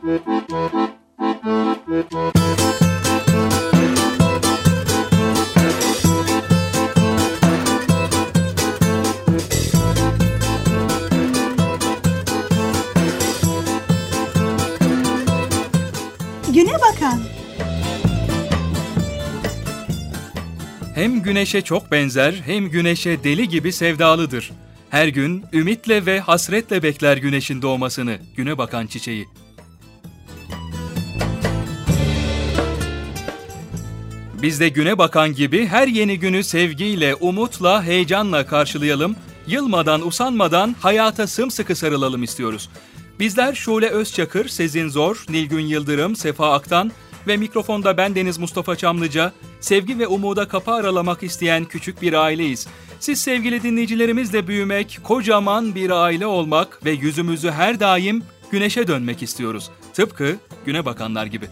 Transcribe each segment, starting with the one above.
Güne bakan. Hem güneşe çok benzer, hem güneşe deli gibi sevdalıdır. Her gün ümitle ve hasretle bekler güneşin doğmasını, güne bakan çiçeği. Biz de güne bakan gibi her yeni günü sevgiyle, umutla, heyecanla karşılayalım, yılmadan, usanmadan hayata sımsıkı sarılalım istiyoruz. Bizler Şule Özçakır, Sezin Zor, Nilgün Yıldırım, Sefa Aktan ve mikrofonda bendeniz Mustafa Çamlıca, sevgi ve umuda kapı aralamak isteyen küçük bir aileyiz. Siz sevgili dinleyicilerimizle büyümek, kocaman bir aile olmak ve yüzümüzü her daim güneşe dönmek istiyoruz. Tıpkı güne bakanlar gibi.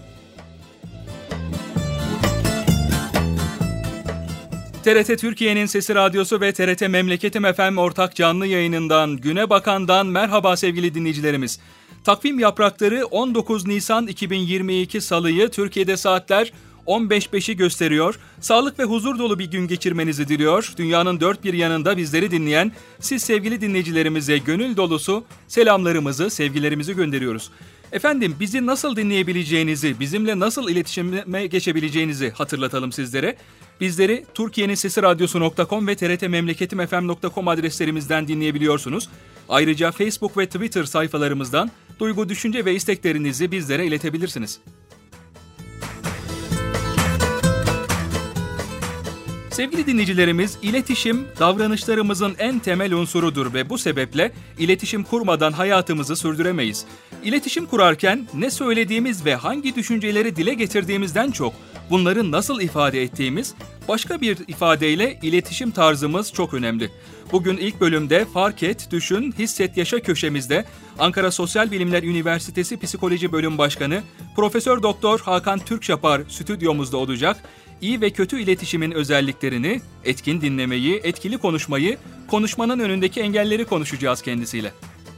TRT Türkiye'nin Sesi Radyosu ve TRT Memleketim FM ortak canlı yayınından, Güne Bakan'dan merhaba sevgili dinleyicilerimiz. Takvim yaprakları 19 Nisan 2022 Salı'yı, Türkiye'de saatler 15.05'i gösteriyor. Sağlık ve huzur dolu bir gün geçirmenizi diliyor. Dünyanın dört bir yanında bizleri dinleyen siz sevgili dinleyicilerimize gönül dolusu selamlarımızı, sevgilerimizi gönderiyoruz. Efendim, bizi nasıl dinleyebileceğinizi, bizimle nasıl iletişime geçebileceğinizi hatırlatalım sizlere. Bizleri Türkiye'nin Sesi Radyosu.com ve trtmemleketimfm.com adreslerimizden dinleyebiliyorsunuz. Ayrıca Facebook ve Twitter sayfalarımızdan duygu, düşünce ve isteklerinizi bizlere iletebilirsiniz. Sevgili dinleyicilerimiz, iletişim davranışlarımızın en temel unsurudur ve bu sebeple iletişim kurmadan hayatımızı sürdüremeyiz. İletişim kurarken ne söylediğimiz ve hangi düşünceleri dile getirdiğimizden çok bunları nasıl ifade ettiğimiz, başka bir ifadeyle iletişim tarzımız çok önemli. Bugün ilk bölümde Fark Et, Düşün, Hisset, Yaşa köşemizde Ankara Sosyal Bilimler Üniversitesi Psikoloji Bölüm Başkanı Profesör Doktor Hakan Türkçapar stüdyomuzda olacak. İyi ve kötü iletişimin özelliklerini, etkin dinlemeyi, etkili konuşmayı, konuşmanın önündeki engelleri konuşacağız kendisiyle.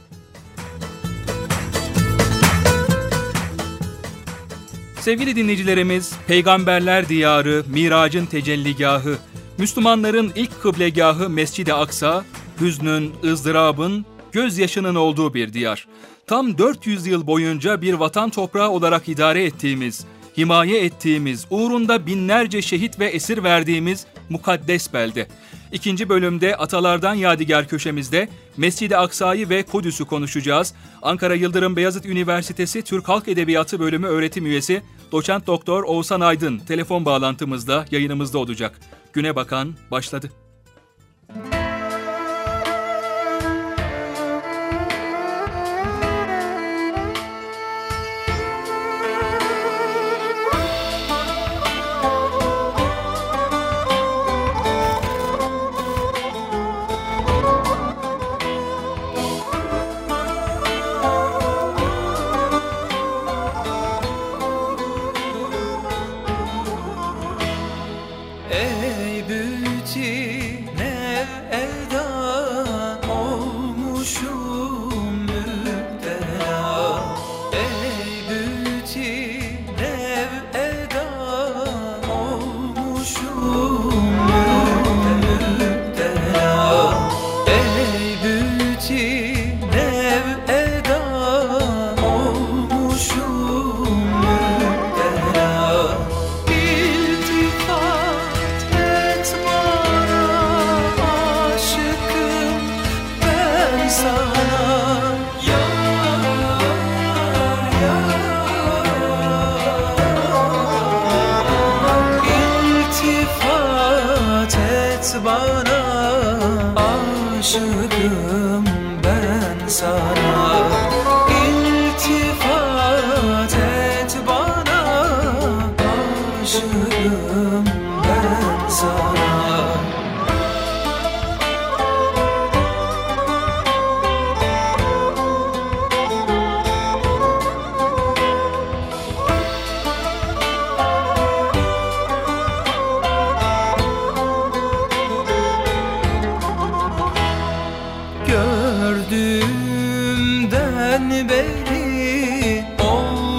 Sevgili dinleyicilerimiz, peygamberler diyarı, miracın tecelligahı, Müslümanların ilk kıblegahı Mescid-i Aksa, hüznün, ızdırabın, gözyaşının olduğu bir diyar. Tam 400 yıl boyunca bir vatan toprağı olarak idare ettiğimiz, himaye ettiğimiz, uğrunda binlerce şehit ve esir verdiğimiz mukaddes belde. İkinci bölümde Atalardan Yadigar köşemizde Mescid-i Aksa'yı ve Kudüs'ü konuşacağız. Ankara Yıldırım Beyazıt Üniversitesi Türk Halk Edebiyatı Bölümü öğretim üyesi Doçent Doktor Oğuzhan Aydın telefon bağlantımızda, yayınımızda olacak. Güne Bakan başladı. Aşığım ben sana, iltifat et bana. Aşığım ben sana. Gördüğümden beri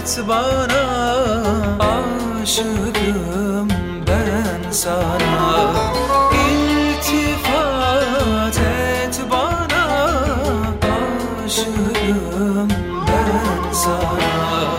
et bana. Aşığım ben sana. İltifat et bana. Aşığım ben sana.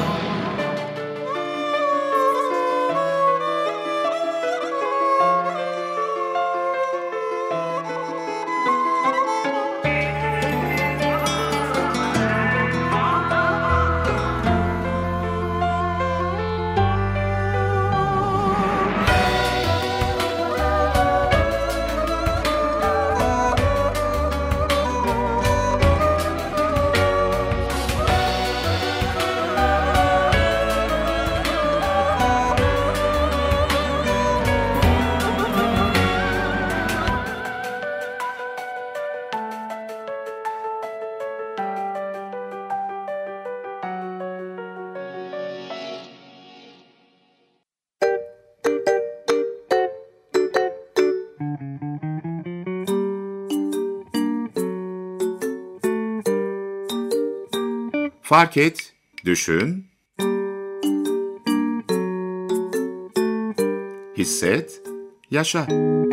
Fark et, düşün, hisset, yaşa.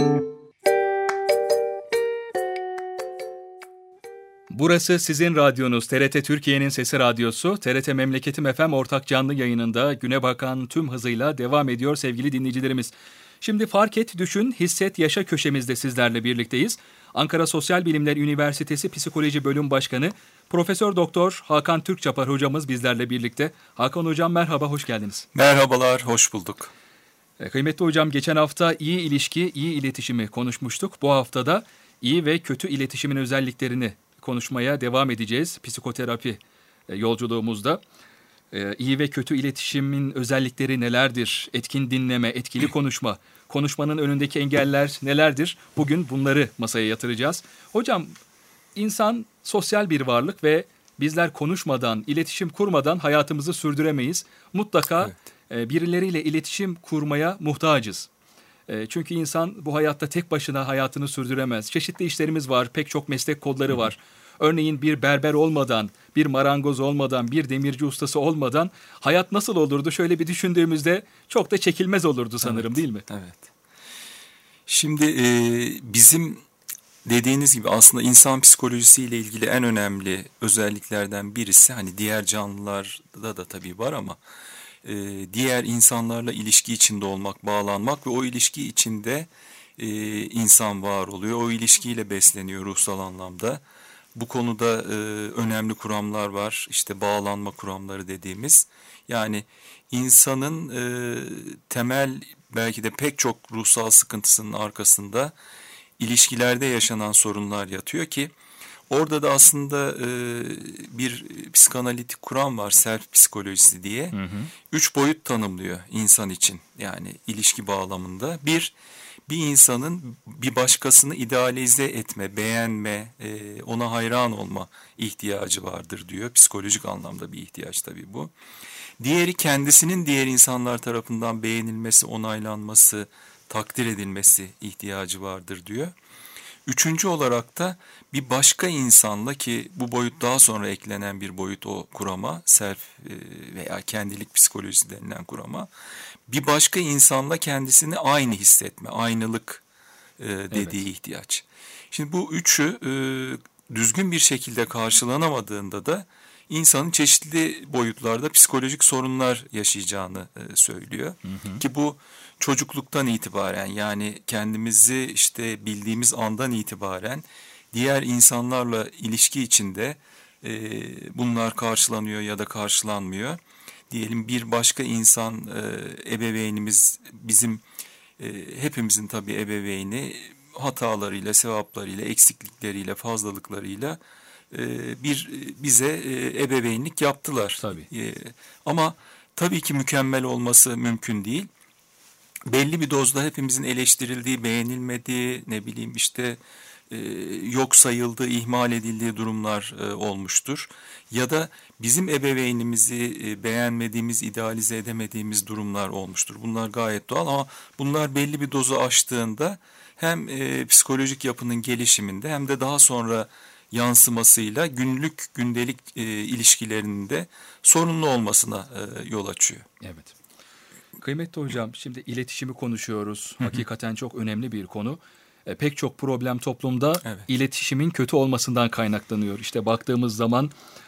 Burası sizin radyonuz, TRT Türkiye'nin Sesi Radyosu, TRT Memleketim FM ortak canlı yayınında güne bakan tüm hızıyla devam ediyor sevgili dinleyicilerimiz. Şimdi Fark et, düşün, hisset, yaşa köşemizde sizlerle birlikteyiz. Ankara Sosyal Bilimler Üniversitesi Psikoloji Bölüm Başkanı Profesör Doktor Hakan Türkçapar hocamız bizlerle birlikte. Hakan hocam merhaba, hoş geldiniz. Merhabalar, hoş bulduk. Kıymetli hocam, geçen hafta iyi ilişki, iyi iletişimi konuşmuştuk. Bu haftada iyi ve kötü iletişimin özelliklerini konuşmaya devam edeceğiz psikoterapi yolculuğumuzda. İyi ve kötü iletişimin özellikleri nelerdir? Etkin dinleme, etkili konuşma, konuşmanın önündeki engeller nelerdir? Bugün bunları masaya yatıracağız. Hocam, insan sosyal bir varlık ve bizler konuşmadan, iletişim kurmadan hayatımızı sürdüremeyiz. Mutlaka birileriyle iletişim kurmaya muhtacız. Çünkü insan bu hayatta tek başına hayatını sürdüremez. Çeşitli işlerimiz var, pek çok meslek kodları var. Örneğin bir berber olmadan, bir marangoz olmadan, bir demirci ustası olmadan hayat nasıl olurdu? Şöyle bir düşündüğümüzde çok da çekilmez olurdu sanırım, değil mi? Evet. Şimdi bizim dediğiniz gibi aslında insan psikolojisiyle ilgili en önemli özelliklerden birisi, hani diğer canlılarda da tabii var ama diğer insanlarla ilişki içinde olmak, bağlanmak ve o ilişki içinde insan var oluyor. O ilişkiyle besleniyor ruhsal anlamda. Bu konuda önemli kuramlar var. İşte bağlanma kuramları dediğimiz. Yani insanın temel belki de pek çok ruhsal sıkıntısının arkasında ilişkilerde yaşanan sorunlar yatıyor ki orada da aslında bir psikanalitik kuram var, self psikolojisi diye. 3 boyut tanımlıyor insan için, yani ilişki bağlamında. Bir insanın bir başkasını idealize etme, beğenme, ona hayran olma ihtiyacı vardır diyor. Psikolojik anlamda bir ihtiyaç tabii bu. Diğeri kendisinin diğer insanlar tarafından beğenilmesi, onaylanması, takdir edilmesi ihtiyacı vardır diyor. Üçüncü olarak da bir başka insanla, ki bu boyut daha sonra eklenen bir boyut o kurama, self veya kendilik psikolojisi denilen kurama. Bir başka insanla kendisini aynı hissetme, aynılık dediği ihtiyaç. Şimdi bu üçü düzgün bir şekilde karşılanamadığında da insanın çeşitli boyutlarda psikolojik sorunlar yaşayacağını söylüyor. Ki bu çocukluktan itibaren, yani kendimizi işte bildiğimiz andan itibaren diğer insanlarla ilişki içinde bunlar karşılanıyor ya da karşılanmıyor. Diyelim bir başka insan, ebeveynimiz, bizim hepimizin tabii ebeveyni hatalarıyla, sevaplarıyla, eksiklikleriyle, fazlalıklarıyla bize ebeveynlik yaptılar. Tabii. Ama tabii ki mükemmel olması mümkün değil. Belli bir dozda hepimizin eleştirildiği, beğenilmediği, ne bileyim işte yok sayıldığı, ihmal edildiği durumlar olmuştur. Ya da bizim ebeveynimizi beğenmediğimiz, idealize edemediğimiz durumlar olmuştur. Bunlar gayet doğal ama bunlar belli bir dozu aştığında hem psikolojik yapının gelişiminde hem de daha sonra yansımasıyla gündelik ilişkilerinde sorunlu olmasına yol açıyor. Evet. Kıymetli hocam, şimdi iletişimi konuşuyoruz. Hakikaten çok önemli bir konu. Pek çok problem toplumda iletişimin kötü olmasından kaynaklanıyor. İşte baktığımız zaman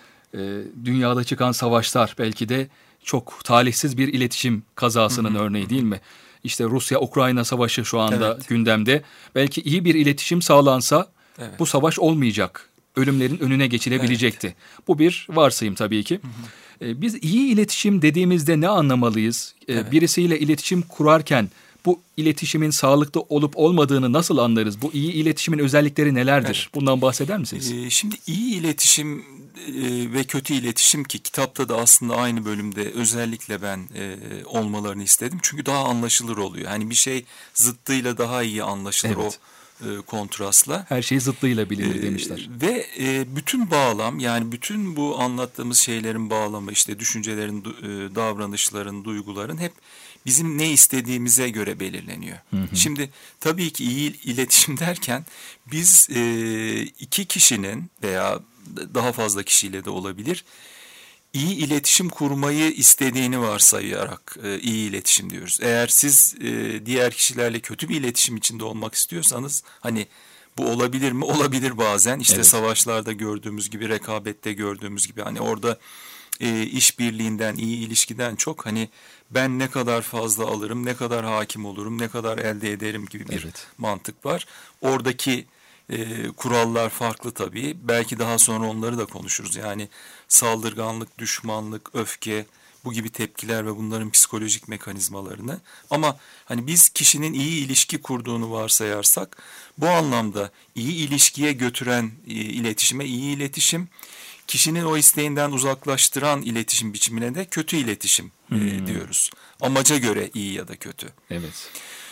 dünyada çıkan savaşlar belki de çok talihsiz bir iletişim kazasının örneği değil mi? İşte Rusya-Ukrayna savaşı şu anda gündemde. Belki iyi bir iletişim sağlansa bu savaş olmayacak. Ölümlerin önüne geçilebilecekti. Bu bir varsayım tabii ki. Biz iyi iletişim dediğimizde ne anlamalıyız? Birisiyle iletişim kurarken bu iletişimin sağlıklı olup olmadığını nasıl anlarız? Bu iyi iletişimin özellikleri nelerdir? Bundan bahseder misiniz? Şimdi iyi iletişim ve kötü iletişim, ki kitapta da aslında aynı bölümde özellikle ben olmalarını istedim. Çünkü daha anlaşılır oluyor. Hani bir şey zıttıyla daha iyi anlaşılır o kontrastla. Her şey zıttıyla bilinir demişler. Ve bütün bağlam, yani bütün bu anlattığımız şeylerin bağlamı, işte düşüncelerin, davranışların, duyguların hep bizim ne istediğimize göre belirleniyor. Şimdi tabii ki iyi iletişim derken biz iki kişinin veya daha fazla kişiyle de olabilir, iyi iletişim kurmayı istediğini varsayarak iyi iletişim diyoruz. Eğer siz diğer kişilerle kötü bir iletişim içinde olmak istiyorsanız, hani bu olabilir mi? Olabilir bazen. İşte savaşlarda gördüğümüz gibi, rekabette gördüğümüz gibi, hani orada işbirliğinden, iyi ilişkiden çok hani ben ne kadar fazla alırım, ne kadar hakim olurum, ne kadar elde ederim gibi bir mantık var. Oradaki kurallar farklı tabii. Belki daha sonra onları da konuşuruz. Yani saldırganlık, düşmanlık, öfke, bu gibi tepkiler ve bunların psikolojik mekanizmalarını. Ama hani biz kişinin iyi ilişki kurduğunu varsayarsak, bu anlamda iyi ilişkiye götüren iletişime iyi iletişim, kişinin o isteğinden uzaklaştıran iletişim biçimine de kötü iletişim diyoruz. Amaca göre iyi ya da kötü. Evet.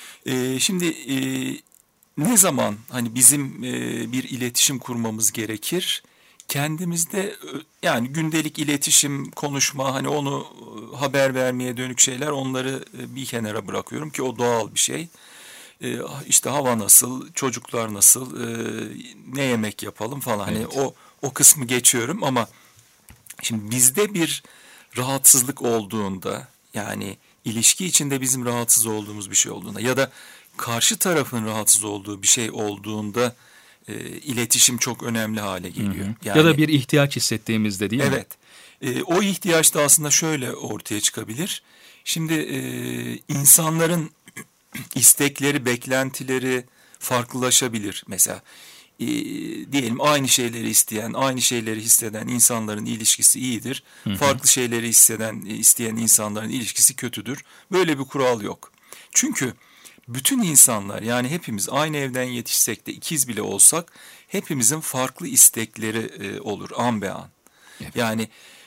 Şimdi ne zaman hani bizim bir iletişim kurmamız gerekir? Kendimizde, yani gündelik iletişim, konuşma, hani onu haber vermeye dönük şeyler, onları bir kenara bırakıyorum ki o doğal bir şey. İşte hava nasıl, çocuklar nasıl, ne yemek yapalım falan, hani o kısmı geçiyorum. Ama şimdi bizde bir rahatsızlık olduğunda, yani ilişki içinde bizim rahatsız olduğumuz bir şey olduğunda ya da karşı tarafın rahatsız olduğu bir şey olduğunda iletişim çok önemli hale geliyor. Yani, ya da bir ihtiyaç hissettiğimizde değil mi? Evet. O ihtiyaç da aslında şöyle ortaya çıkabilir. Şimdi insanların istekleri, beklentileri farklılaşabilir. Mesela diyelim aynı şeyleri isteyen, aynı şeyleri hisseden insanların ilişkisi iyidir. Farklı şeyleri isteyen insanların ilişkisi kötüdür. Böyle bir kural yok. Çünkü bütün insanlar, yani hepimiz aynı evden yetişsek de ikiz bile olsak hepimizin farklı istekleri olur an be an. Evet. Yani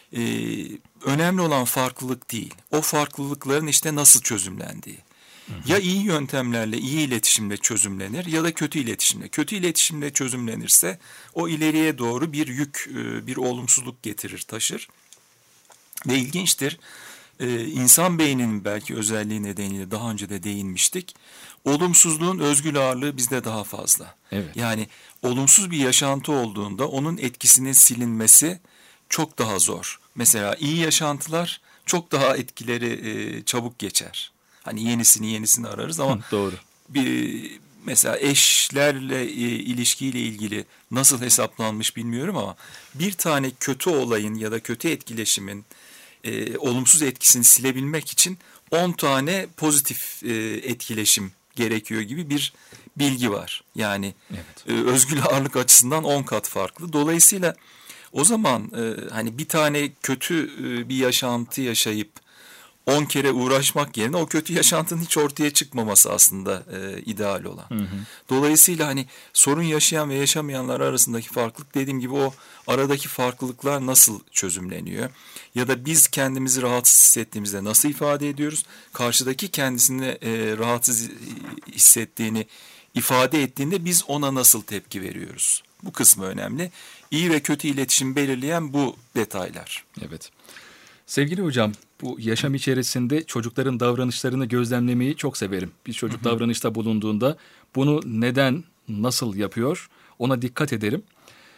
önemli olan farklılık değil, o farklılıkların işte nasıl çözümlendiği. Ya iyi yöntemlerle, iyi iletişimle çözümlenir ya da kötü iletişimle. Kötü iletişimle çözümlenirse o ileriye doğru bir yük, bir olumsuzluk getirir, taşır. Ve ilginçtir, insan beyninin belki özelliği nedeniyle daha önce de değinmiştik. Olumsuzluğun özgül ağırlığı bizde daha fazla. Evet. Yani olumsuz bir yaşantı olduğunda onun etkisinin silinmesi çok daha zor. Mesela iyi yaşantılar çok daha etkileri çabuk geçer. Hani yenisini ararız ama doğru. Mesela eşlerle ilişkiyle ilgili nasıl hesaplanmış bilmiyorum ama bir tane kötü olayın ya da kötü etkileşimin olumsuz etkisini silebilmek için 10 tane pozitif etkileşim gerekiyor gibi bir bilgi var. Yani özgül ağırlık açısından 10 kat farklı. Dolayısıyla o zaman hani bir tane kötü bir yaşantı yaşayıp 10 kere uğraşmak yerine o kötü yaşantının hiç ortaya çıkmaması aslında ideal olan. Dolayısıyla hani sorun yaşayan ve yaşamayanlar arasındaki farklılık, dediğim gibi o aradaki farklılıklar nasıl çözümleniyor? Ya da biz kendimizi rahatsız hissettiğimizde nasıl ifade ediyoruz? Karşıdaki kendisini rahatsız hissettiğini ifade ettiğinde biz ona nasıl tepki veriyoruz? Bu kısmı önemli. İyi ve kötü iletişim belirleyen bu detaylar. Evet. Sevgili hocam, bu yaşam içerisinde çocukların davranışlarını gözlemlemeyi çok severim. Bir çocuk davranışta bulunduğunda bunu neden, nasıl yapıyor ona dikkat ederim.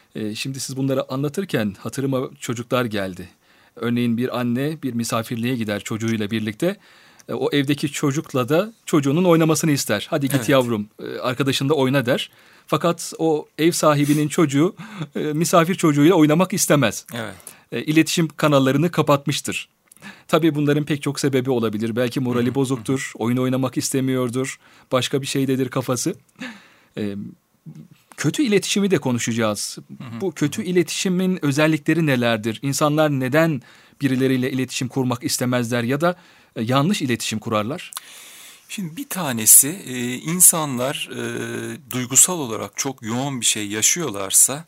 Şimdi siz bunları anlatırken hatırıma çocuklar geldi. Örneğin bir anne bir misafirliğe gider çocuğuyla birlikte. O evdeki çocukla da çocuğunun oynamasını ister. Hadi git Evet. yavrum, arkadaşınla oyna der. Fakat o ev sahibinin çocuğu misafir çocuğuyla oynamak istemez. Evet. İletişim kanallarını kapatmıştır. Tabii bunların pek çok sebebi olabilir. Belki morali bozuktur, oyun oynamak istemiyordur, başka bir şeydedir kafası. Kötü iletişimi de konuşacağız. Bu kötü iletişimin özellikleri nelerdir? İnsanlar neden birileriyle iletişim kurmak istemezler ya da yanlış iletişim kurarlar? Şimdi bir tanesi insanlar duygusal olarak çok yoğun bir şey yaşıyorlarsa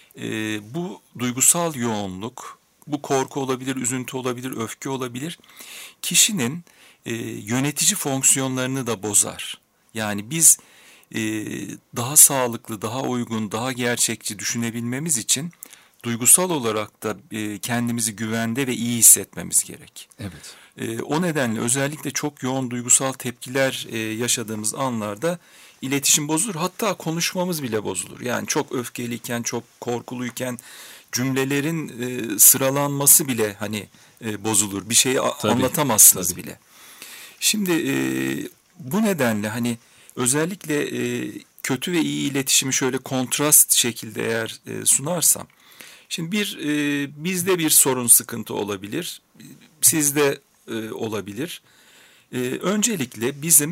bu duygusal yoğunluk, bu korku olabilir, üzüntü olabilir, öfke olabilir, kişinin yönetici fonksiyonlarını da bozar. Yani biz daha sağlıklı, daha uygun, daha gerçekçi düşünebilmemiz için duygusal olarak da kendimizi güvende ve iyi hissetmemiz gerek. Evet. O nedenle özellikle çok yoğun duygusal tepkiler yaşadığımız anlarda iletişim bozulur. Hatta konuşmamız bile bozulur. Yani çok öfkeliyken, çok korkuluyken cümlelerin sıralanması bile hani bozulur. Bir şeyi anlatamazsınız tabii. bile. Şimdi bu nedenle hani özellikle kötü ve iyi iletişimi şöyle kontrast şekilde eğer sunarsam. Şimdi bizde bir sorun, sıkıntı olabilir. Sizde olabilir. Öncelikle bizim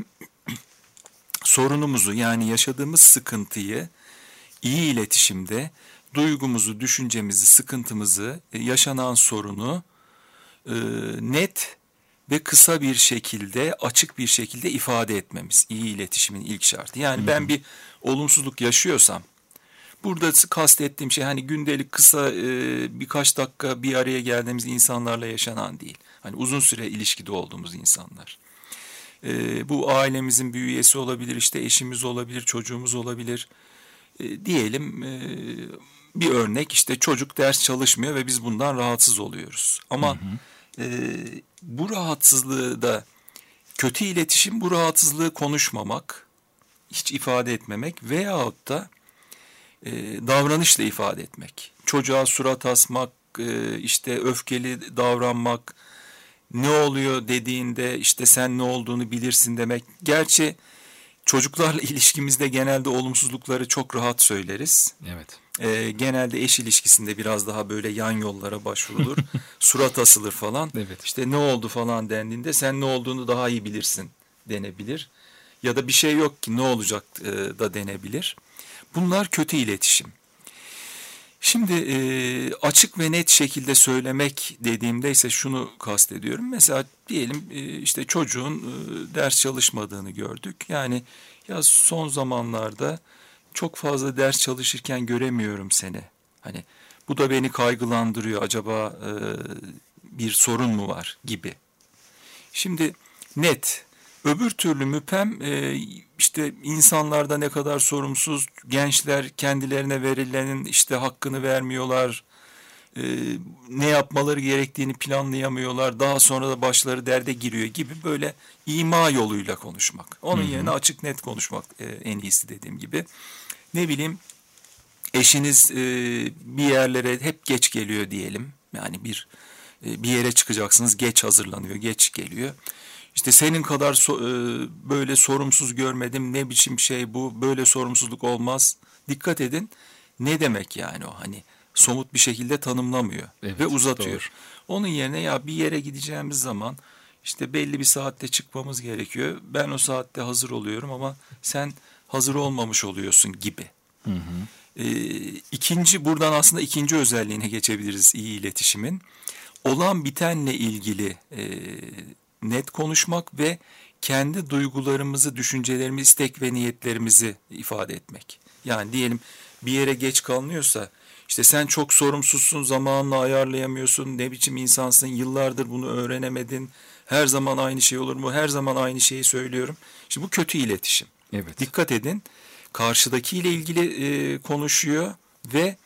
sorunumuzu, yani yaşadığımız sıkıntıyı iyi iletişimde duygumuzu, düşüncemizi, sıkıntımızı, yaşanan sorunu net ve kısa bir şekilde, açık bir şekilde ifade etmemiz iyi iletişimin ilk şartı. Yani ben bir olumsuzluk yaşıyorsam, burada kastettiğim şey hani gündelik kısa birkaç dakika bir araya geldiğimiz insanlarla yaşanan değil. Hani uzun süre ilişkide olduğumuz insanlar. Bu ailemizin bir üyesi olabilir, işte eşimiz olabilir, çocuğumuz olabilir. Diyelim bir örnek, işte çocuk ders çalışmıyor ve biz bundan rahatsız oluyoruz. Ama bu rahatsızlığı da kötü iletişim, bu rahatsızlığı konuşmamak, hiç ifade etmemek veyahut da davranışla ifade etmek. Çocuğa surat asmak, işte öfkeli davranmak, ne oluyor dediğinde işte sen ne olduğunu bilirsin demek. Gerçi çocuklarla ilişkimizde genelde olumsuzlukları çok rahat söyleriz. Evet. Genelde eş ilişkisinde biraz daha böyle yan yollara başvurulur. Surat asılır falan. Evet. İşte ne oldu falan dendiğinde sen ne olduğunu daha iyi bilirsin denebilir. Ya da bir şey yok ki ne olacak da denebilir. Bunlar kötü iletişim. Şimdi açık ve net şekilde söylemek dediğimde ise şunu kastediyorum. Mesela diyelim işte çocuğun ders çalışmadığını gördük. Yani ya son zamanlarda çok fazla ders çalışırken göremiyorum seni. Hani bu da beni kaygılandırıyor. Acaba bir sorun mu var gibi. Şimdi net. Öbür türlü müphem işte insanlarda ne kadar sorumsuz, gençler kendilerine verilenin işte hakkını vermiyorlar, ne yapmaları gerektiğini planlayamıyorlar, daha sonra da başları derde giriyor gibi böyle ima yoluyla konuşmak. Onun yerine açık net konuşmak en iyisi dediğim gibi. Ne bileyim eşiniz bir yerlere hep geç geliyor diyelim, yani bir yere çıkacaksınız, geç hazırlanıyor, geç geliyor. İşte senin kadar böyle sorumsuz görmedim, ne biçim şey bu, böyle sorumsuzluk olmaz. Dikkat edin, ne demek yani o, hani somut bir şekilde tanımlamıyor ve uzatıyor. Doğru. Onun yerine ya bir yere gideceğimiz zaman işte belli bir saatte çıkmamız gerekiyor. Ben o saatte hazır oluyorum ama sen hazır olmamış oluyorsun gibi. Hı hı. Buradan aslında ikinci özelliğine geçebiliriz iyi iletişimin. Olan bitenle ilgili net konuşmak ve kendi duygularımızı, düşüncelerimizi, istek ve niyetlerimizi ifade etmek. Yani diyelim bir yere geç kalınıyorsa, işte sen çok sorumsuzsun, zamanla ayarlayamıyorsun, ne biçim insansın, yıllardır bunu öğrenemedin, her zaman aynı şey olur mu, her zaman aynı şeyi söylüyorum. Şimdi bu kötü iletişim. Evet. Dikkat edin, karşıdakiyle ilgili konuşuyor ve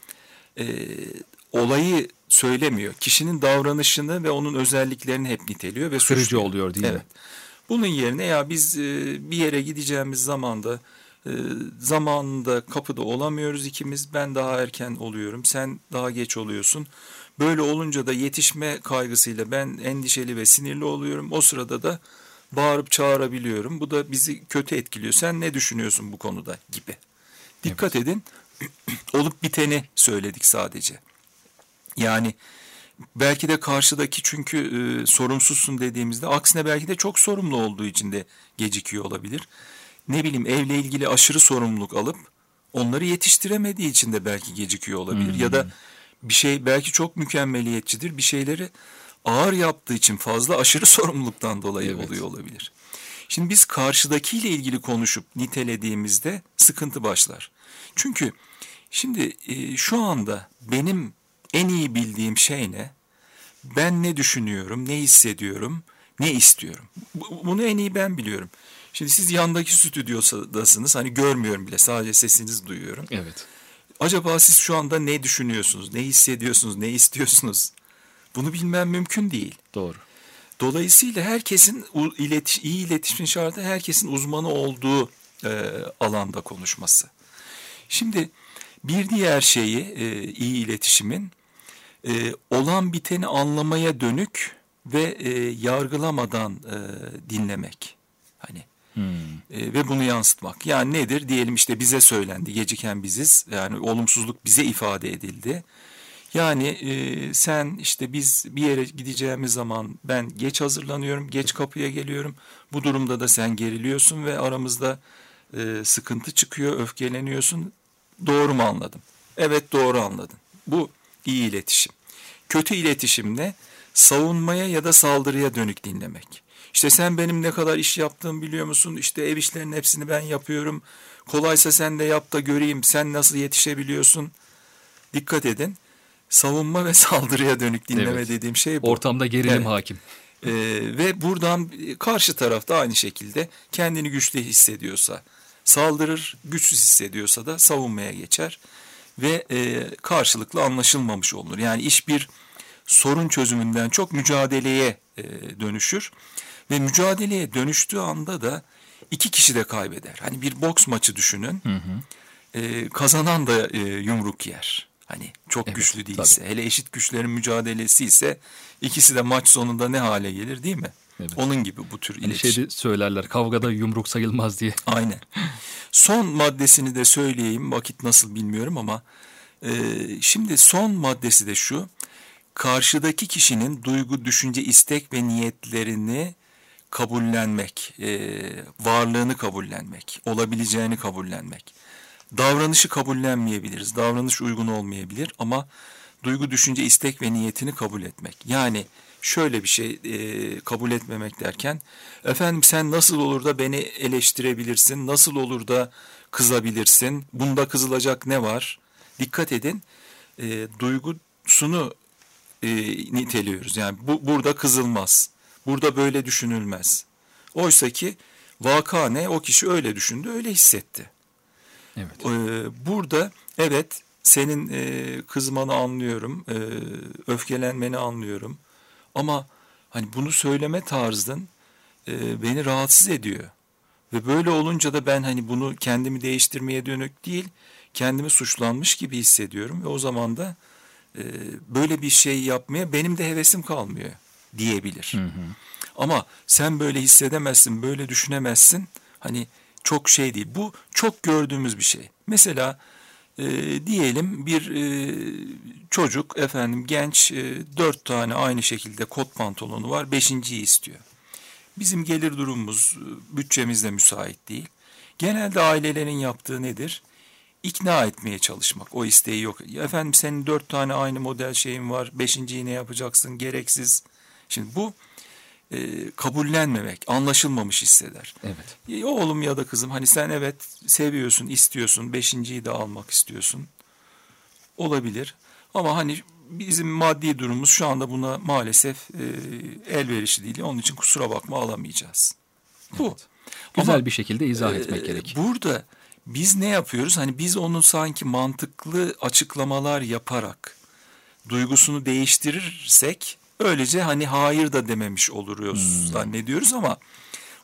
olayı söylemiyor. Kişinin davranışını ve onun özelliklerini hep niteliyor ve kırıcı suçluyor. oluyor değil mi? Bunun yerine ya biz bir yere gideceğimiz zaman da Zamanında kapıda olamıyoruz ikimiz. Ben daha erken oluyorum, sen daha geç oluyorsun. Böyle olunca da yetişme kaygısıyla ben endişeli ve sinirli oluyorum. O sırada da bağırıp çağırabiliyorum. Bu da bizi kötü etkiliyor. Sen ne düşünüyorsun bu konuda gibi. Dikkat edin, olup biteni söyledik sadece. Yani belki de karşıdaki çünkü sorumsuzsun dediğimizde aksine belki de çok sorumlu olduğu için de gecikiyor olabilir. Ne bileyim, evle ilgili aşırı sorumluluk alıp onları yetiştiremediği için de belki gecikiyor olabilir. Ya da bir şey belki çok mükemmeliyetçidir, bir şeyleri ağır yaptığı için fazla aşırı sorumluluktan dolayı oluyor olabilir. Şimdi biz karşıdakiyle ilgili konuşup nitelediğimizde sıkıntı başlar. Çünkü şimdi şu anda benim en iyi bildiğim şey ne? Ben ne düşünüyorum, ne hissediyorum, ne istiyorum? Bunu en iyi ben biliyorum. Şimdi siz yandaki stüdyodasınız, hani görmüyorum bile, sadece sesinizi duyuyorum. Evet. Acaba siz şu anda ne düşünüyorsunuz, ne hissediyorsunuz, ne istiyorsunuz? Bunu bilmem mümkün değil. Doğru. Dolayısıyla herkesin iyi iletişim şartı herkesin uzmanı olduğu alanda konuşması. Şimdi bir diğer şeyi iyi iletişimin olan biteni anlamaya dönük ve yargılamadan dinlemek. Hani ve bunu yansıtmak. Yani nedir? Diyelim işte bize söylendi, geciken biziz. Yani olumsuzluk bize ifade edildi. Yani sen işte biz bir yere gideceğimiz zaman ben geç hazırlanıyorum, geç kapıya geliyorum. Bu durumda da sen geriliyorsun ve aramızda sıkıntı çıkıyor, öfkeleniyorsun. Doğru mu anladım? Evet, doğru anladın. Bu iyi iletişim. Kötü iletişim ne? Savunmaya ya da saldırıya dönük dinlemek. İşte sen benim ne kadar iş yaptığımı biliyor musun? İşte ev işlerinin hepsini ben yapıyorum. Kolaysa sen de yap da göreyim. Sen nasıl yetişebiliyorsun? Dikkat edin. Savunma ve saldırıya dönük dinleme dediğim şey bu. Ortamda gerilim hakim. Ve buradan karşı tarafta aynı şekilde kendini güçlü hissediyorsa saldırır, güçsüz hissediyorsa da savunmaya geçer ve karşılıklı anlaşılmamış olunur. Yani iş bir sorun çözümünden çok mücadeleye dönüşür ve mücadeleye dönüştüğü anda da iki kişi de kaybeder. Hani bir boks maçı düşünün, kazanan da yumruk yer. Hani çok güçlü değilse, tabii. Hele eşit güçlerin mücadelesi ise ikisi de maç sonunda ne hale gelir, değil mi? Evet. Onun gibi bu tür iletişim. Şeyde söylerler, kavgada yumruk sayılmaz diye. Aynen. Son maddesini de söyleyeyim, vakit nasıl bilmiyorum ama şimdi son maddesi de şu: karşıdaki kişinin duygu, düşünce, istek ve niyetlerini kabullenmek, varlığını kabullenmek, olabileceğini kabullenmek. Davranışı kabullenmeyebiliriz, davranış uygun olmayabilir ama duygu, düşünce, istek ve niyetini kabul etmek. Yani şöyle bir şey kabul etmemek derken, efendim sen nasıl olur da beni eleştirebilirsin, nasıl olur da kızabilirsin, bunda kızılacak ne var? Dikkat edin, duygusunu niteliyoruz. Yani burada kızılmaz, burada böyle düşünülmez. Oysa ki vaka ne? O kişi öyle düşündü, öyle hissetti. Evet. Burada evet, senin kızmanı anlıyorum, öfkelenmeni anlıyorum ama hani bunu söyleme tarzın beni rahatsız ediyor ve böyle olunca da ben hani bunu kendimi değiştirmeye dönük değil, kendimi suçlanmış gibi hissediyorum ve o zaman da böyle bir şey yapmaya benim de hevesim kalmıyor diyebilir. Ama sen böyle hissedemezsin, böyle düşünemezsin, hani çok şey değil. Bu çok gördüğümüz bir şey. Mesela diyelim bir çocuk, genç 4 tane aynı şekilde kot pantolonu var, 5.'yi istiyor. Bizim gelir durumumuz, bütçemiz de müsait değil. Genelde ailelerin yaptığı nedir? İkna etmeye çalışmak. O isteği yok. Efendim senin 4 tane aynı model şeyin var, 5.'yi ne yapacaksın? Gereksiz. Şimdi bu kabullenmemek, anlaşılmamış hisseder. Evet. Oğlum ya da kızım, hani sen evet seviyorsun, istiyorsun, 5.'yi de almak istiyorsun. Olabilir. Ama hani bizim maddi durumumuz şu anda buna maalesef elverişli değil. Onun için kusura bakma, alamayacağız. Bu. Evet. Güzel bir şekilde izah etmek gerek. Burada biz ne yapıyoruz? Hani biz onun sanki mantıklı açıklamalar yaparak duygusunu değiştirirsek, öylece hani hayır da dememiş oluruz zannediyoruz ama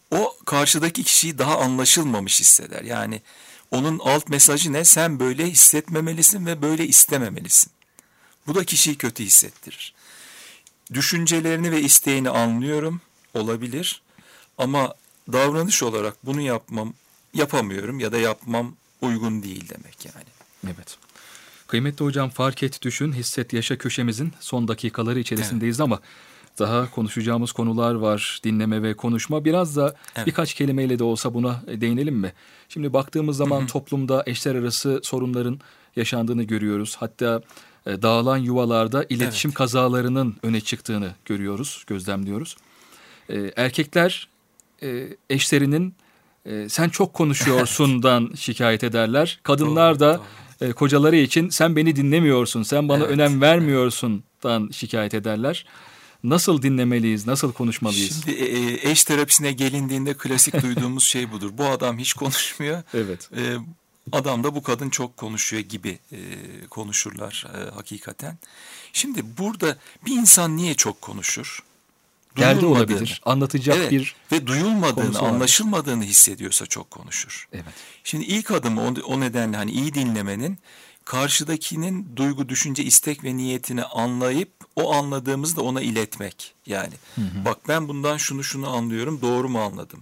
o karşıdaki kişiyi daha anlaşılmamış hisseder. Yani onun alt mesajı ne? Sen böyle hissetmemelisin ve böyle istememelisin. Bu da kişiyi kötü hissettirir. Düşüncelerini ve isteğini anlıyorum, olabilir. Ama davranış olarak bunu yapamıyorum ya da yapmam uygun değil demek yani. Evet. Kıymetli hocam, fark et, düşün, hisset, yaşa köşemizin son dakikaları içerisindeyiz ama daha konuşacağımız konular var. Dinleme ve konuşma. Biraz da birkaç kelimeyle de olsa buna değinelim mi? Şimdi baktığımız zaman toplumda eşler arası sorunların yaşandığını görüyoruz. Hatta dağılan yuvalarda iletişim kazalarının öne çıktığını görüyoruz, gözlemliyoruz. Erkekler eşlerinin sen çok konuşuyorsundan şikayet ederler. Kadınlar da kocaları için sen beni dinlemiyorsun, sen bana önem vermiyorsundan şikayet ederler. Nasıl dinlemeliyiz, nasıl konuşmalıyız? Şimdi eş terapisine gelindiğinde klasik duyduğumuz şey budur. Bu adam hiç konuşmuyor. Evet. Adam da bu kadın çok konuşuyor gibi konuşurlar hakikaten. Şimdi burada bir insan niye çok konuşur? Derdi olabilir, anlatacak bir ve duyulmadığını, olabilir, anlaşılmadığını hissediyorsa çok konuşur. Evet. Şimdi ilk adım o nedenle hani iyi dinlemenin, karşıdakinin duygu, düşünce, istek ve niyetini anlayıp o anladığımızda ona iletmek. Yani bak ben bundan şunu anlıyorum, doğru mu anladım?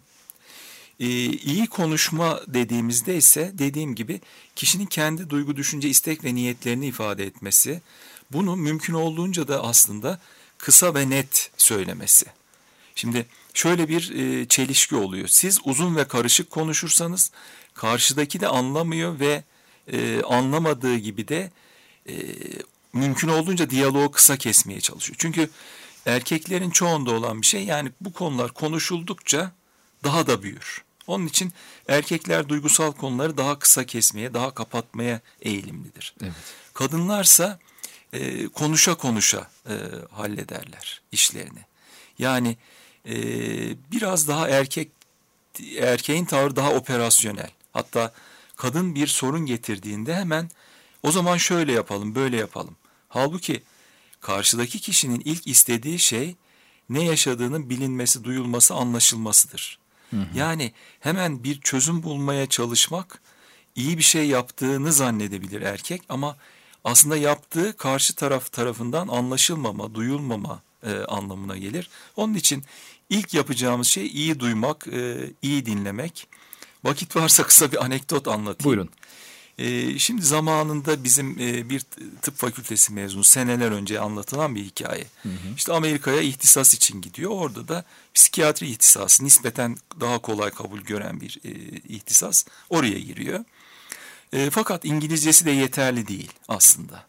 İyi konuşma dediğimizde ise dediğim gibi kişinin kendi duygu, düşünce, istek ve niyetlerini ifade etmesi. Bunu mümkün olduğunca da aslında kısa ve net söylemesi. Şimdi şöyle bir çelişki oluyor. Siz uzun ve karışık konuşursanız karşıdaki de anlamıyor ve anlamadığı gibi de mümkün olduğunca diyaloğu kısa kesmeye çalışıyor. Çünkü erkeklerin çoğunda olan bir şey, yani bu konular konuşuldukça daha da büyür. Onun için erkekler duygusal konuları daha kısa kesmeye, daha kapatmaya eğilimlidir. Evet. Kadınlarsa konuşa hallederler işlerini. Yani biraz daha erkeğin tavrı daha operasyonel. Hatta kadın bir sorun getirdiğinde hemen o zaman şöyle yapalım, böyle yapalım. Halbuki karşıdaki kişinin ilk istediği şey ne yaşadığının bilinmesi, duyulması, anlaşılmasıdır. Yani hemen bir çözüm bulmaya çalışmak iyi bir şey yaptığını zannedebilir erkek ama aslında yaptığı karşı taraf tarafından anlaşılmama, duyulmama anlamına gelir. Onun için ilk yapacağımız şey iyi duymak, iyi dinlemek. Vakit varsa kısa bir anekdot anlatayım. Buyurun. Şimdi zamanında bizim bir tıp fakültesi mezunu seneler önce anlatılan bir hikaye. İşte Amerika'ya ihtisas için gidiyor. Orada da psikiyatri ihtisası, nispeten daha kolay kabul gören bir ihtisas, oraya giriyor. Fakat İngilizcesi de yeterli değil aslında.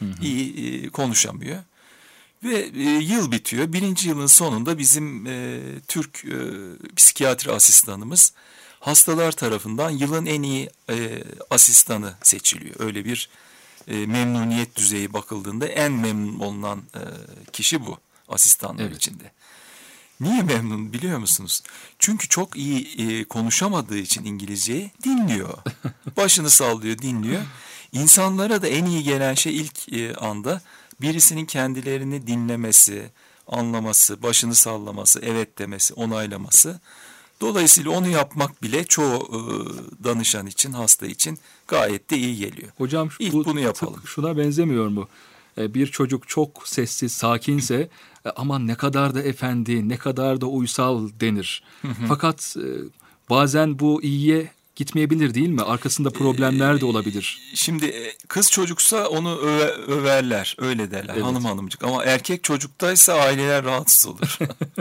İyi konuşamıyor. Ve yıl bitiyor. 1. yılın sonunda bizim Türk psikiyatri asistanımız hastalar tarafından yılın en iyi asistanı seçiliyor. Öyle bir memnuniyet düzeyi bakıldığında en memnun olunan kişi bu asistanlar içinde. Niye memnun biliyor musunuz? Çünkü çok iyi konuşamadığı için İngilizceyi dinliyor. Başını sallıyor, dinliyor. İnsanlara da en iyi gelen şey ilk anda birisinin kendilerini dinlemesi, anlaması, başını sallaması, evet demesi, onaylaması. Dolayısıyla onu yapmak bile çoğu danışan için, hasta için gayet de iyi geliyor. Hocam bunu yapalım. Şuna benzemiyor mu? Bir çocuk çok sessiz, sakinse aman ne kadar da efendi, ne kadar da uysal denir. Fakat bazen bu iyiye gitmeyebilir değil mi? Arkasında problemler de olabilir. Şimdi kız çocuksa onu överler, öyle derler, hanım hanımcık. Ama erkek çocuktaysa aileler rahatsız olur.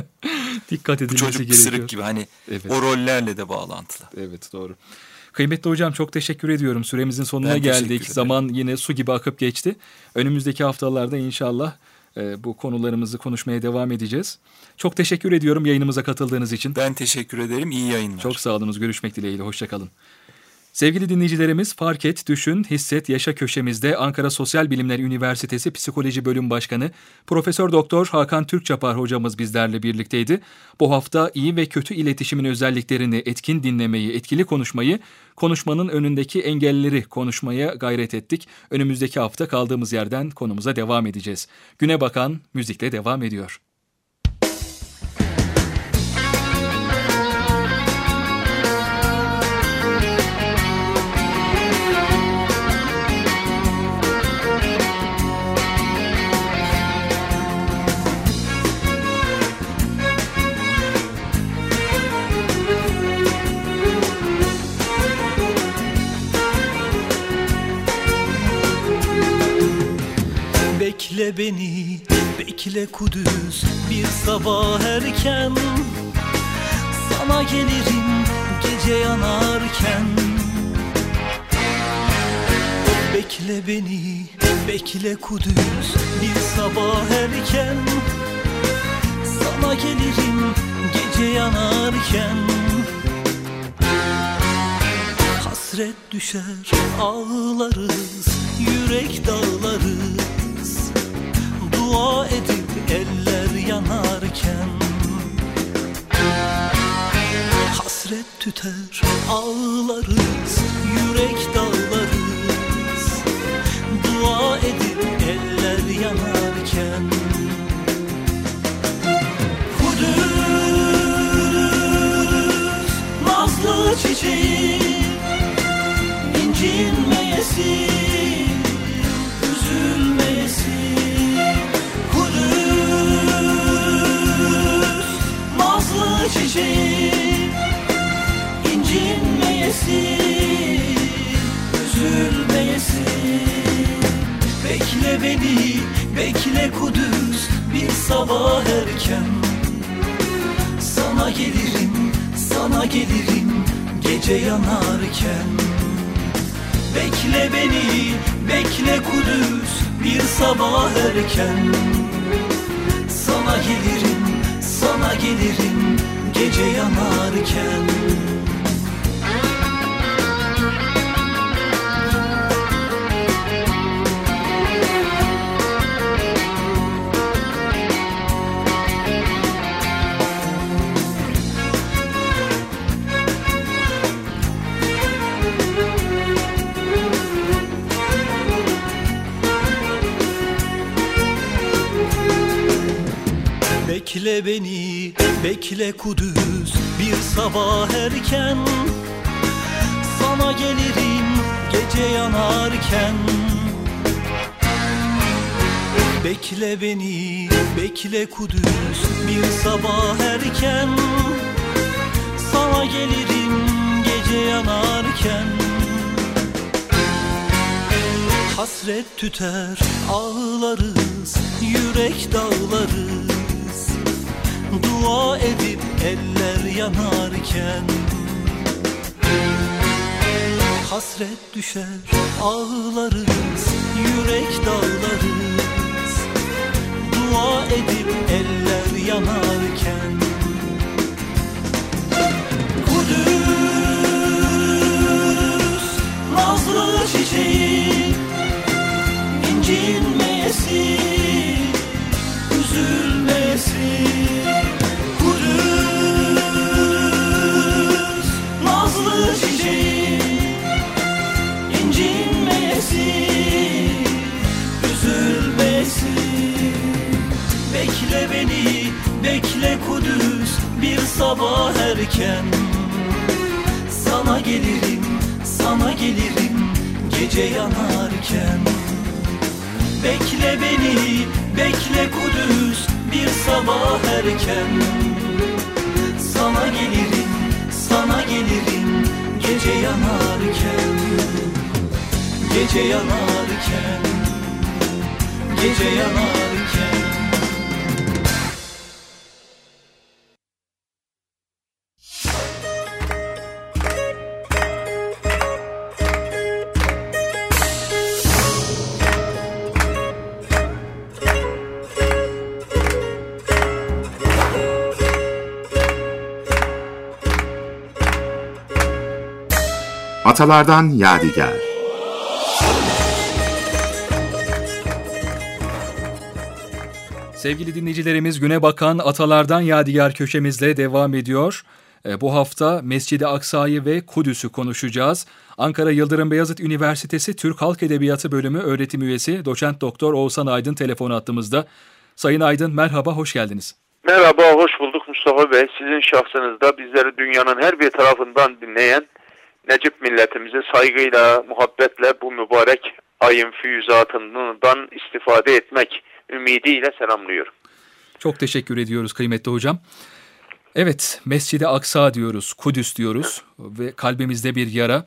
Dikkat edilmesi gerekiyor. Çocuk pısırık gibi hani o rollerle de bağlantılı. Evet, doğru. Kıymetli hocam, çok teşekkür ediyorum. Süremizin sonuna geldik. Zaman yine su gibi akıp geçti. Önümüzdeki haftalarda inşallah bu konularımızı konuşmaya devam edeceğiz. Çok teşekkür ediyorum yayınımıza katıldığınız için. Ben teşekkür ederim. İyi yayınlar. Çok sağ olunuz. Görüşmek dileğiyle. Hoşça kalın. Sevgili dinleyicilerimiz, Fark Et, Düşün, Hisset, Yaşa köşemizde Ankara Sosyal Bilimler Üniversitesi Psikoloji Bölüm Başkanı Profesör Doktor Hakan Türkçapar hocamız bizlerle birlikteydi. Bu hafta iyi ve kötü iletişimin özelliklerini, etkin dinlemeyi, etkili konuşmayı, konuşmanın önündeki engelleri konuşmaya gayret ettik. Önümüzdeki hafta kaldığımız yerden konumuza devam edeceğiz. Güne bakan müzikle devam ediyor. Bekle beni, bekle Kudüs, bir sabah erken sana gelirim gece yanarken. Bekle beni, bekle Kudüs, bir sabah erken sana gelirim gece yanarken. Hasret düşer, ağlarız, yürek dağlarız, dua edip eller yanarken. Hasret tüter, ağlarız, yürek dağlarız, dua edip eller yanarken. Kudüs, nazlı çiçeği, incinmeyesi, üzülmeyesi. Kudüs, nazlı çiçeği, incinmeyesi, üzülmeyesi. Bekle beni, bekle Kudüs, bir sabah erken sana gelirim, sana gelirim gece yanarken. Bekle beni, bekle Kudüs, bir sabah erken sana gelirim, sana gelirim gece yanarken. Bekle beni, bekle Kudüs, bir sabah erken sana gelirim gece yanarken. Bekle beni, bekle Kudüs, bir sabah erken sana gelirim gece yanarken. Hasret tüter, ağlarız, yürek dağlarız, dua edip eller yanarken. Hasret düşer, ağlarız, yürek dağlarız, dua edip eller yanarken. Kudüs, nazlı çiçeği, incinmeyesi, üzülmeyesi. Nazlı çiçeği, incinmeyesi, üzülmeyesi. Bekle beni, bekle Kudüs, bir sabah erken sana gelirim, sana gelirim gece yanarken. Bekle beni, bekle Kudüs, bir sabah erken sana gelirim, sana gelirim gece yanarken. Gece yanarken, gece yanarken. Atalardan Yadigar. Sevgili dinleyicilerimiz, güne bakan Atalardan Yadigar köşemizle devam ediyor. Bu hafta Mescid-i Aksa'yı ve Kudüs'ü konuşacağız. Ankara Yıldırım Beyazıt Üniversitesi Türk Halk Edebiyatı Bölümü öğretim üyesi Doçent Doktor Oğuzhan Aydın telefon hattımızda. Sayın Aydın, merhaba, hoş geldiniz. Merhaba, hoş bulduk Mustafa Bey. Sizin şahsınızda bizleri dünyanın her bir tarafından dinleyen Necip milletimize saygıyla, muhabbetle bu mübarek ayın füyüzatından istifade etmek ümidiyle selamlıyorum. Çok teşekkür ediyoruz kıymetli hocam. Evet, Mescid-i Aksa diyoruz, Kudüs diyoruz ve kalbimizde bir yara.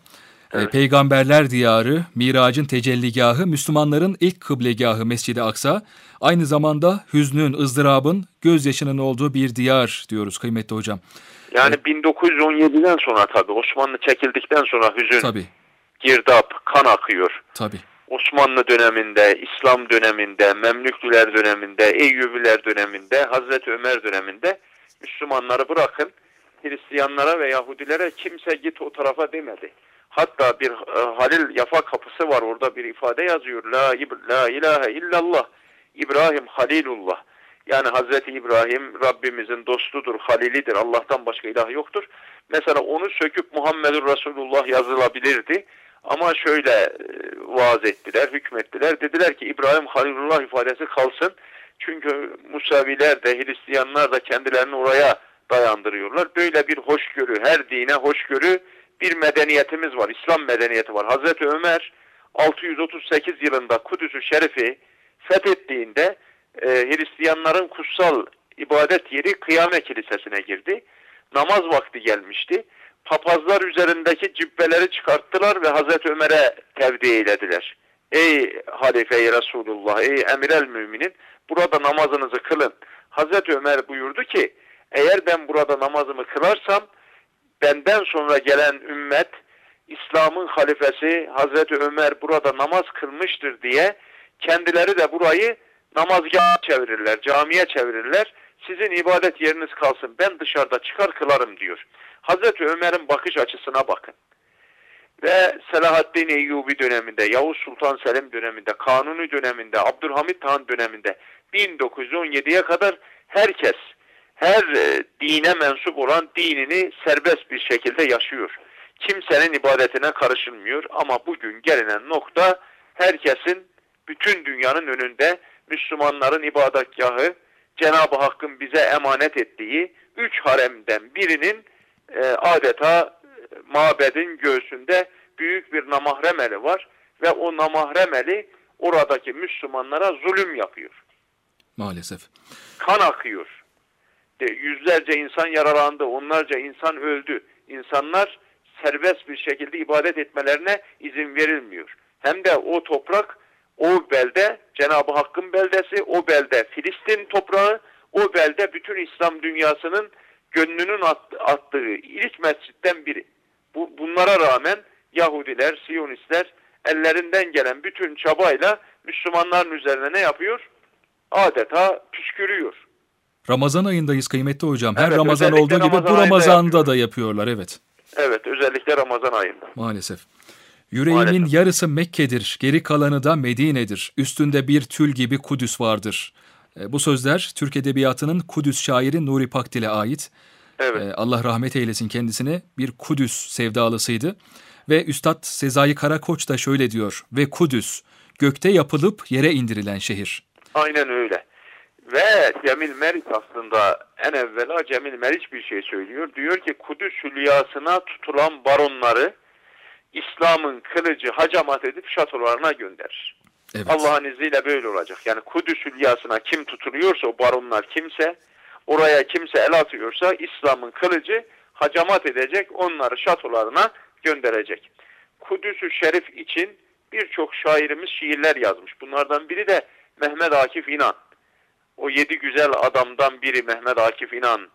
Evet. Peygamberler diyarı, Miracın tecelligahı, Müslümanların ilk kıblegahı Mescid-i Aksa, aynı zamanda hüznün, ızdırabın, gözyaşının olduğu bir diyar diyoruz kıymetli hocam. Yani 1917'den sonra tabii Osmanlı çekildikten sonra hüzün, Tabii, girdap, kan akıyor. tabii. Osmanlı döneminde, İslam döneminde, Memlüklüler döneminde, Eyyubiler döneminde, Hazreti Ömer döneminde Müslümanları bırakın, Hristiyanlara ve Yahudilere kimse git o tarafa demedi. Hatta bir Halil Yafa kapısı var, orada bir ifade yazıyor. La ilahe illallah, İbrahim Halilullah. Yani Hazreti İbrahim Rabbimizin dostudur, halilidir, Allah'tan başka ilah yoktur. Mesela onu söküp Muhammedur Resulullah yazılabilirdi. Ama şöyle vaaz ettiler, hükmettiler. Dediler ki İbrahim Halilullah ifadesi kalsın. Çünkü Musaviler de Hristiyanlar da kendilerini oraya dayandırıyorlar. Böyle bir hoşgörü, her dine hoşgörü bir medeniyetimiz var. İslam medeniyeti var. Hazreti Ömer 638 yılında Kudüs-ü Şerif'i fethettiğinde Hristiyanların kutsal ibadet yeri Kıyame Kilisesi'ne girdi. Namaz vakti gelmişti. Papazlar üzerindeki cübbeleri çıkarttılar ve Hazreti Ömer'e tevdi eylediler. Ey Halife-i Resulullah, ey Emir-el Müminin, burada namazınızı kılın. Hazreti Ömer buyurdu ki, eğer ben burada namazımı kılarsam, benden sonra gelen ümmet, İslam'ın halifesi Hazreti Ömer burada namaz kılmıştır diye, kendileri de burayı namazgaha çevirirler, camiye çevirirler. Sizin ibadet yeriniz kalsın, ben dışarıda çıkar kılarım diyor. Hazreti Ömer'in bakış açısına bakın. Ve Selahaddin Eyyubi döneminde, Yavuz Sultan Selim döneminde, Kanuni döneminde, Abdülhamit Han döneminde 1917'ye kadar herkes, her dine mensup olan dinini serbest bir şekilde yaşıyor. Kimsenin ibadetine karışılmıyor ama bugün gelinen nokta herkesin, bütün dünyanın önünde Müslümanların ibadetgahı, Cenab-ı Hakk'ın bize emanet ettiği 3 haremden birinin adeta mabedin göğsünde büyük bir namahrem eli var ve o namahrem eli oradaki Müslümanlara zulüm yapıyor. Maalesef. Kan akıyor. Yüzlerce insan yaralandı, onlarca insan öldü. İnsanlar serbest bir şekilde ibadet etmelerine izin verilmiyor. Hem de o toprak, o belde Cenab-ı Hakk'ın beldesi, o belde Filistin toprağı, o belde bütün İslam dünyasının gönlünün attığı ilk mescitten biri. Bunlara rağmen Yahudiler, Siyonistler ellerinden gelen bütün çabayla Müslümanların üzerine ne yapıyor? Adeta püskürüyor. Ramazan ayındayız kıymetli hocam. Her Evet, Ramazan özellikle olduğu gibi Ramazan bu ayında Ramazan'da yapıyorlar. da yapıyorlar, evet. Evet, özellikle Ramazan ayında. Maalesef. Yüreğimin Maalesef. yarısı Mekke'dir, geri kalanı da Medine'dir. Üstünde bir tül gibi Kudüs vardır. Bu sözler Türk Edebiyatı'nın Kudüs şairi Nuri Pakdil'e ait. Evet. Allah rahmet eylesin kendisine, bir Kudüs sevdalısıydı. Ve Üstad Sezai Karakoç da şöyle diyor: ve Kudüs, gökte yapılıp yere indirilen şehir. Aynen öyle. Ve Cemil Meriç aslında en evvela Cemil Meriç bir şey söylüyor. Diyor ki Kudüs hülyasına tutulan baronları İslam'ın kılıcı hacamat edip şatolarına gönderir. Evet. Allah'ın izniyle böyle olacak. Yani Kudüs hülyasına kim tutuluyorsa, o baronlar kimse, oraya kimse el atıyorsa İslam'ın kılıcı hacamat edecek, onları şatolarına gönderecek. Kudüs-ü Şerif için birçok şairimiz şiirler yazmış. Bunlardan biri de Mehmet Akif İnan. O 7 güzel adamdan biri Mehmet Akif İnan.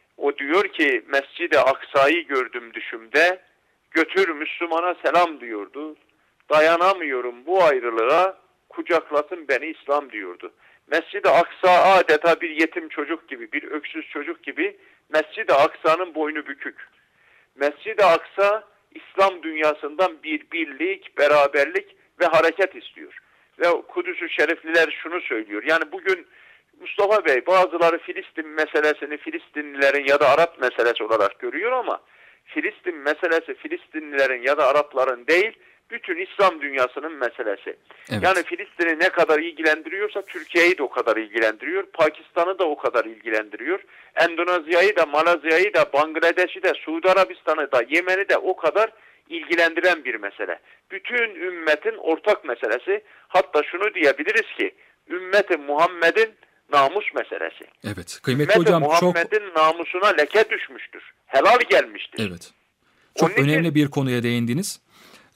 O diyor ki Mescid-i Aksa'yı gördüm düşümde, götür Müslümana selam diyordu. Dayanamıyorum bu ayrılığa, kucaklasın beni İslam diyordu. Mescid-i Aksa adeta bir yetim çocuk gibi, bir öksüz çocuk gibi. Mescid-i Aksa'nın boynu bükük. Mescid-i Aksa İslam dünyasından bir birlik, beraberlik ve hareket istiyor. Ve Kudüs-ü Şerifliler şunu söylüyor. Yani bugün Mustafa Bey bazıları Filistin meselesini Filistinlilerin ya da Arap meselesi olarak görüyor ama Filistin meselesi Filistinlilerin ya da Arapların değil, bütün İslam dünyasının meselesi. Evet. Yani Filistin'i ne kadar ilgilendiriyorsa Türkiye'yi de o kadar ilgilendiriyor, Pakistan'ı da o kadar ilgilendiriyor, Endonezya'yı da, Malezya'yı da, Bangladeş'i de, Suudi Arabistan'ı da, Yemen'i de o kadar ilgilendiren bir mesele. Bütün ümmetin ortak meselesi. Hatta şunu diyebiliriz ki ümmeti Muhammed'in namus meselesi. Evet. Kıymetli Ümmeti hocam, çok Muhammed'in namusuna leke düşmüştür. Helal gelmiştir. evet. Çok Onun için- önemli bir konuya değindiniz.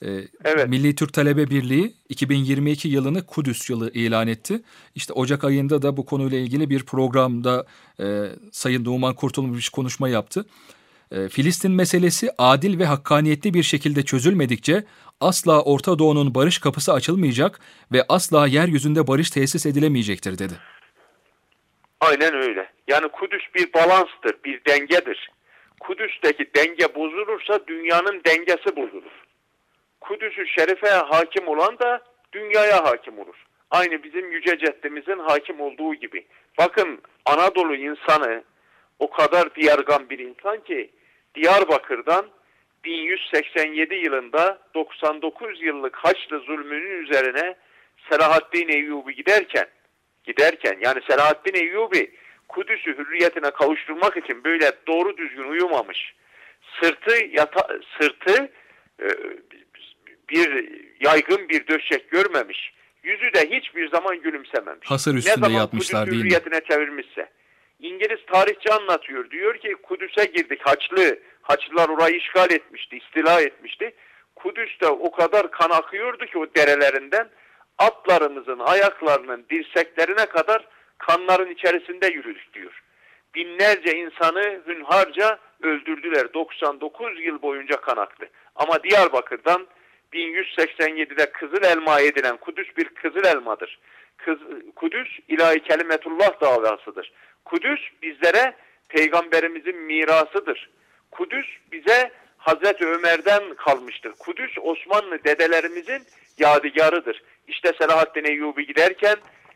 Evet. Milli Türk Talebe Birliği 2022 yılını Kudüs yılı ilan etti. İşte Ocak ayında da bu konuyla ilgili bir programda Sayın Numan Kurtulmuş konuşma yaptı. Filistin meselesi adil ve hakkaniyetli bir şekilde çözülmedikçe asla Orta Doğu'nun barış kapısı açılmayacak ve asla yeryüzünde barış tesis edilemeyecektir dedi. Aynen öyle. Yani Kudüs bir balanstır, bir dengedir. Kudüs'teki denge bozulursa dünyanın dengesi bozulur. Kudüs-ü Şerif'e hakim olan da dünyaya hakim olur. Aynı bizim Yüce Ceddimizin hakim olduğu gibi. Bakın Anadolu insanı o kadar diyargan bir insan ki Diyarbakır'dan 1187 yılında 99 yıllık Haçlı zulmünün üzerine Selahaddin Eyyubi giderken yani Selahaddin Eyyubi Kudüs'ü hürriyetine kavuşturmak için böyle doğru düzgün uyumamış. Sırtı bir yaygın bir döşek görmemiş. Yüzü de hiçbir zaman gülümsememiş. Hasır üstünde ne yatmışlar zaman Kudüs değil mi? hürriyetine çevirmişse. İngiliz tarihçi anlatıyor. Diyor ki Kudüs'e girdik Haçlılar orayı işgal etmişti, istila etmişti. Kudüs'te o kadar kan akıyordu ki o derelerinden atlarımızın ayaklarının dirseklerine kadar kanların içerisinde yürüdük diyor. Binlerce insanı hünharca öldürdüler. 99 yıl boyunca kan aktı. Ama Diyarbakır'dan 1187'de Kızıl Elma edilen Kudüs bir Kızıl Elmadır. Kudüs ilahi kelimetullah davasıdır. Kudüs bizlere peygamberimizin mirasıdır. Kudüs bize Hazreti Ömer'den kalmıştır. Kudüs Osmanlı dedelerimizin yadigarıdır. İşte Selahaddin Eyyubi giderken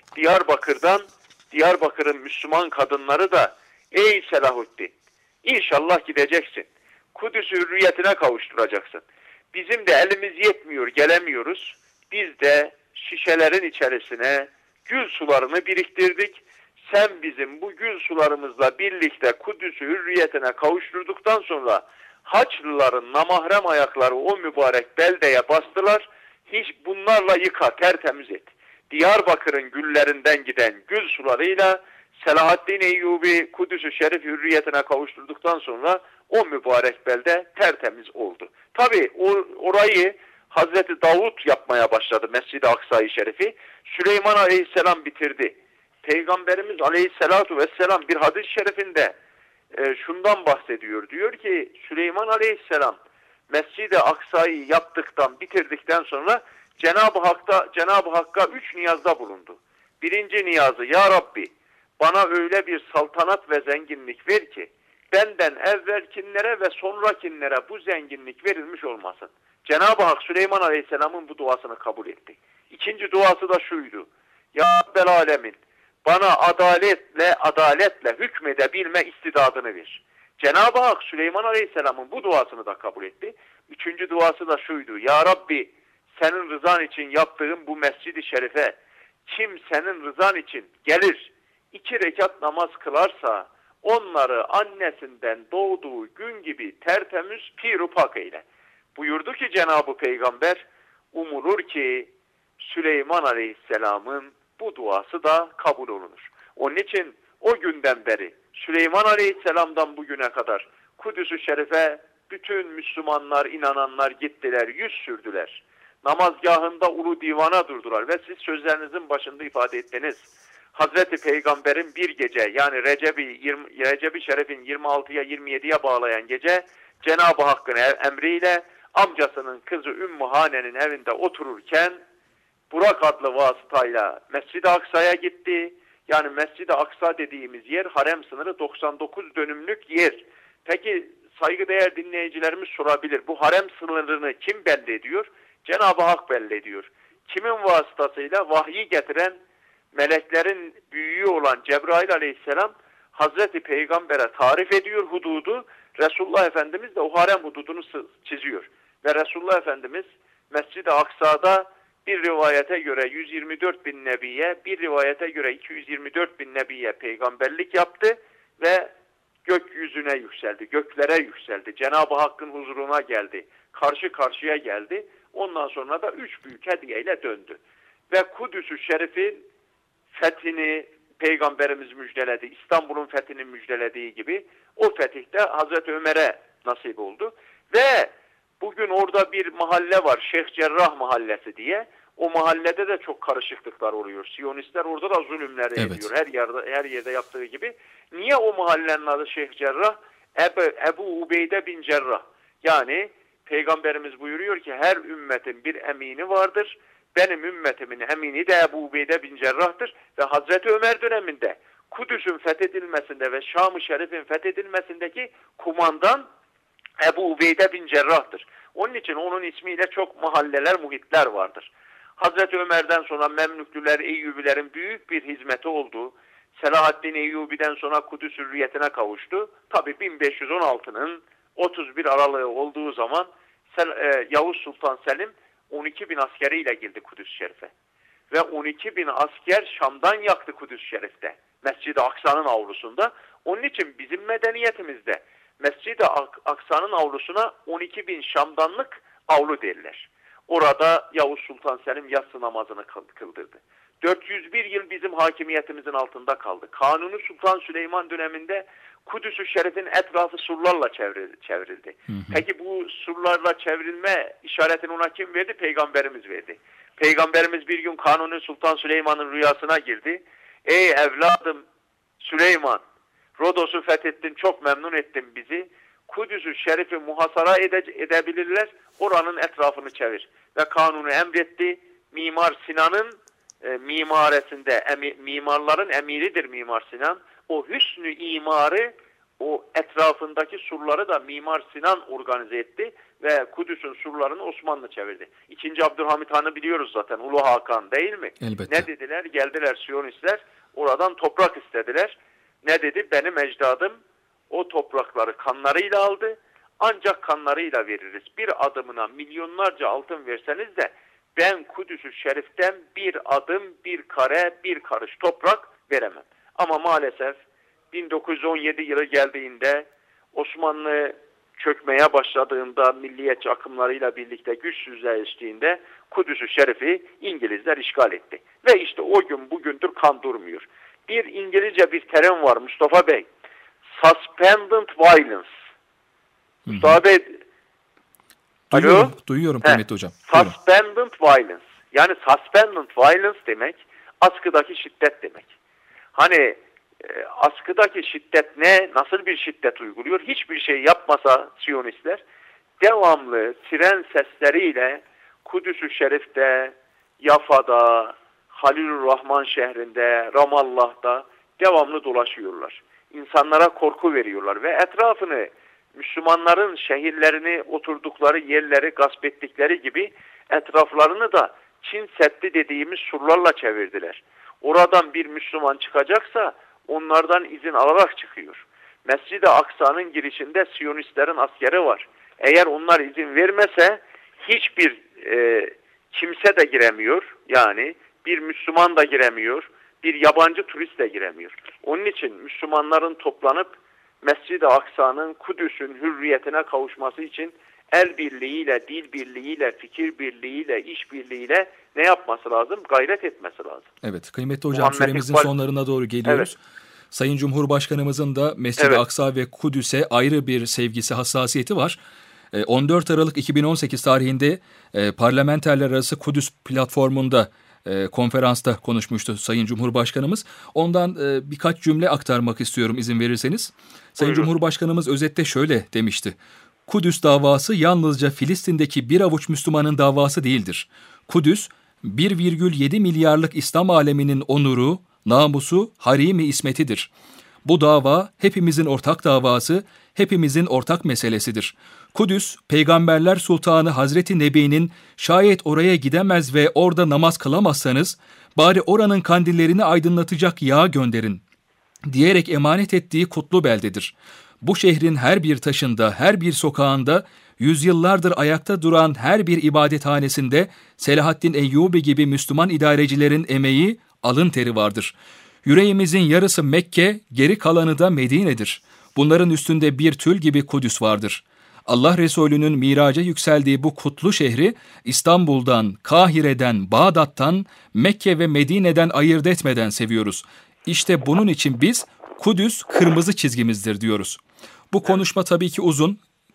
Diyarbakır'ın Müslüman kadınları da ey Selahaddin inşallah gideceksin. Kudüs'ü hürriyetine kavuşturacaksın. Bizim de elimiz yetmiyor, gelemiyoruz. Biz de şişelerin içerisine gül sularını biriktirdik. Sen bizim bu gül sularımızla birlikte Kudüs'ü hürriyetine kavuşturduktan sonra Haçlıların namahrem ayakları o mübarek beldeye bastılar. Hiç bunlarla yıka, tertemiz et. Diyarbakır'ın güllerinden giden gül sularıyla Selahaddin Eyyubi Kudüs-ü Şerif hürriyetine kavuşturduktan sonra o mübarek belde tertemiz oldu. Tabi orayı Hazreti Davut yapmaya başladı, Mescid-i Aksa-i Şerif'i. Süleyman Aleyhisselam bitirdi. Peygamberimiz Aleyhisselatu Vesselam bir hadis-i şerifinde şundan bahsediyor. Diyor ki Süleyman Aleyhisselam Mescid-i Aksa'yı yaptıktan, bitirdikten sonra Cenab-ı Hakk'a 3 niyazda bulundu. Birinci niyazı, ya Rabbi bana öyle bir saltanat ve zenginlik ver ki benden evvelkinlere ve sonrakilere bu zenginlik verilmiş olmasın. Cenab-ı Hak Süleyman Aleyhisselam'ın bu duasını kabul etti. İkinci duası da şuydu. Ya Rabbel Alemin bana adaletle hükmedebilme istidadını ver. Cenab-ı Hak Süleyman Aleyhisselam'ın bu duasını da kabul etti. Üçüncü duası da şuydu. Ya Rabbi senin rızan için yaptığım bu mescid-i şerife kim senin rızan için gelir 2 rekat namaz kılarsa onları annesinden doğduğu gün gibi tertemiz pirupak eyle. Buyurdu ki Cenab-ı Peygamber umulur ki Süleyman Aleyhisselam'ın bu duası da kabul olunur. Onun için o günden beri Süleyman Aleyhisselam'dan bugüne kadar Kudüs-ü Şerif'e bütün Müslümanlar, inananlar gittiler, yüz sürdüler. Namazgahında ulu divana durdular ve siz sözlerinizin başında ifade ettiniz. Hazreti Peygamber'in bir gece yani Recep-i Şerif'in 26'ya 27'ye bağlayan gece Cenab-ı Hakk'ın emriyle amcasının kızı Ümmü Hane'nin evinde otururken Burak adlı vasıtayla Mescid-i Aksa'ya gitti. Yani Mescid-i Aksa dediğimiz yer harem sınırı 99 dönümlük yer. Peki saygıdeğer dinleyicilerimiz sorabilir. Bu harem sınırını kim belli ediyor? Cenab-ı Hak belli ediyor. Kimin vasıtasıyla? Vahyi getiren meleklerin büyüğü olan Cebrail Aleyhisselam Hazreti Peygamber'e tarif ediyor hududu. Resulullah Efendimiz de o harem hududunu çiziyor. Ve Resulullah Efendimiz Mescid-i Aksa'da bir rivayete göre 124 bin nebiye, bir rivayete göre 224 bin nebiye peygamberlik yaptı ve gökyüzüne yükseldi, göklere yükseldi. Cenab-ı Hakk'ın huzuruna geldi, karşı karşıya geldi. Ondan sonra da 3 büyük hediyeyle döndü. Ve Kudüs-ü Şerif'in fethini Peygamberimiz müjdeledi. İstanbul'un fethini müjdelediği gibi o fetihte Hazreti Ömer'e nasip oldu. Ve Bugün orada bir mahalle var, Şeyh Cerrah Mahallesi diye. O mahallede de çok karışıklıklar oluyor. Siyonistler orada da zulümler ediyor. Her yerde yaptığı gibi. Niye o mahallenin adı Şeyh Cerrah? Ebu Ubeyde bin Cerrah. Yani Peygamberimiz buyuruyor ki her ümmetin bir emini vardır. Benim ümmetimin emini de Ebu Ubeyde bin Cerrah'tır. Ve Hazreti Ömer döneminde Kudüs'ün fethedilmesinde ve Şam-ı Şerif'in fethedilmesindeki kumandan Ebu Ubeyde bin Cerrah'tır. Onun için onun ismiyle çok mahalleler, muhitler vardır. Hazreti Ömer'den sonra Memlüklüler, Eyyubilerin büyük bir hizmeti oldu. Selahaddin Eyyubi'den sonra Kudüs hürriyetine kavuştu. Tabi 1516'nın 31 Aralığı olduğu zaman Yavuz Sultan Selim 12 bin askeriyle girdi Kudüs Şerif'e. Ve 12 bin asker Şam'dan yaktı Kudüs Şerif'te. Mescid-i Aksa'nın avlusunda. Onun için bizim medeniyetimizde Mescid-i Aksa'nın avlusuna 12 bin Şamdanlık avlu derler. Orada Yavuz Sultan Selim yatsı namazını kıldırdı. 401 yıl bizim hakimiyetimizin altında kaldı. Kanuni Sultan Süleyman döneminde Kudüs-ü Şerif'in etrafı surlarla çevrildi. Peki bu surlarla çevrilme işaretini ona kim verdi? Peygamberimiz verdi. Peygamberimiz bir gün Kanuni Sultan Süleyman'ın rüyasına girdi. Ey evladım Süleyman, Rodos'u fethettin, çok memnun ettin bizi. Kudüs-ü Şerif'i muhasara edebilirler, oranın etrafını çevir. Ve Kanuni emretti. Mimar Sinan'ın mimaresinde, mimarların emiridir Mimar Sinan. O hüsnü imarı, o etrafındaki surları da Mimar Sinan organize etti ve Kudüs'ün surlarını Osmanlı çevirdi. 2. Abdülhamit Han'ı biliyoruz zaten, Ulu Hakan değil mi? Elbette. Ne dediler? Geldiler Siyonistler, oradan toprak istediler. Ne dedi? Benim ecdadım o toprakları kanlarıyla aldı, ancak kanlarıyla veririz. Bir adımına milyonlarca altın verseniz de ben Kudüs-ü Şerif'ten bir adım, bir kare, bir karış toprak veremem. Ama maalesef 1917 yılı geldiğinde, Osmanlı çökmeye başladığında, milliyetçi akımlarıyla birlikte güçsüzleştiğinde Kudüs-ü Şerif'i İngilizler işgal etti. Ve işte o gün bugündür kan durmuyor. Bir İngilizce bir terim var Mustafa Bey. Suspended violence. Mustafa Bey, Duyuyorum kıymetli hocam. Suspended violence. Yani suspended violence demek askıdaki şiddet demek. Hani askıdaki şiddet ne? Nasıl bir şiddet uyguluyor? Hiçbir şey yapmasa Siyonistler devamlı siren sesleriyle Kudüs-ü Şerif'te, Yafa'da, Halilurrahman şehrinde, Ramallah'ta devamlı dolaşıyorlar. İnsanlara korku veriyorlar ve etrafını Müslümanların şehirlerini, oturdukları yerleri gasp ettikleri gibi etraflarını da Çin Seddi dediğimiz surlarla çevirdiler. Oradan bir Müslüman çıkacaksa onlardan izin alarak çıkıyor. Mescid-i Aksa'nın girişinde Siyonistlerin askeri var. Eğer onlar izin vermese hiçbir kimse de giremiyor. Yani bir Müslüman da giremiyor, bir yabancı turist de giremiyor. Onun için Müslümanların toplanıp Mescid-i Aksa'nın, Kudüs'ün hürriyetine kavuşması için el birliğiyle, dil birliğiyle, fikir birliğiyle, iş birliğiyle ne yapması lazım? Gayret etmesi lazım. Evet, kıymetli hocam, süremizin sonlarına doğru geliyoruz. Evet. Sayın Cumhurbaşkanımızın da Mescid-i Aksa ve Kudüs'e ayrı bir sevgisi, hassasiyeti var. 14 Aralık 2018 tarihinde Parlamenterler Arası Kudüs platformunda konferansta konuşmuştu Sayın Cumhurbaşkanımız. Ondan birkaç cümle aktarmak istiyorum izin verirseniz. Sayın Cumhurbaşkanımız özette şöyle demişti. Kudüs davası yalnızca Filistin'deki bir avuç Müslümanın davası değildir. Kudüs 1,7 milyarlık İslam aleminin onuru, namusu, harimi ismetidir. Bu dava hepimizin ortak davası, hepimizin ortak meselesidir. Kudüs, Peygamberler Sultanı Hazreti Nebi'nin şayet oraya gidemez ve orada namaz kılamazsanız, bari oranın kandillerini aydınlatacak yağ gönderin diyerek emanet ettiği kutlu beldedir. Bu şehrin her bir taşında, her bir sokağında, yüzyıllardır ayakta duran her bir ibadethanesinde Selahaddin Eyyubi gibi Müslüman idarecilerin emeği, alın teri vardır. Yüreğimizin yarısı Mekke, geri kalanı da Medine'dir. Bunların üstünde bir tül gibi Kudüs vardır. Allah Resulü'nün miraca yükseldiği bu kutlu şehri İstanbul'dan, Kahire'den, Bağdat'tan, Mekke ve Medine'den ayırt etmeden seviyoruz. İşte bunun için biz Kudüs kırmızı çizgimizdir diyoruz. Bu konuşma tabii ki uzun.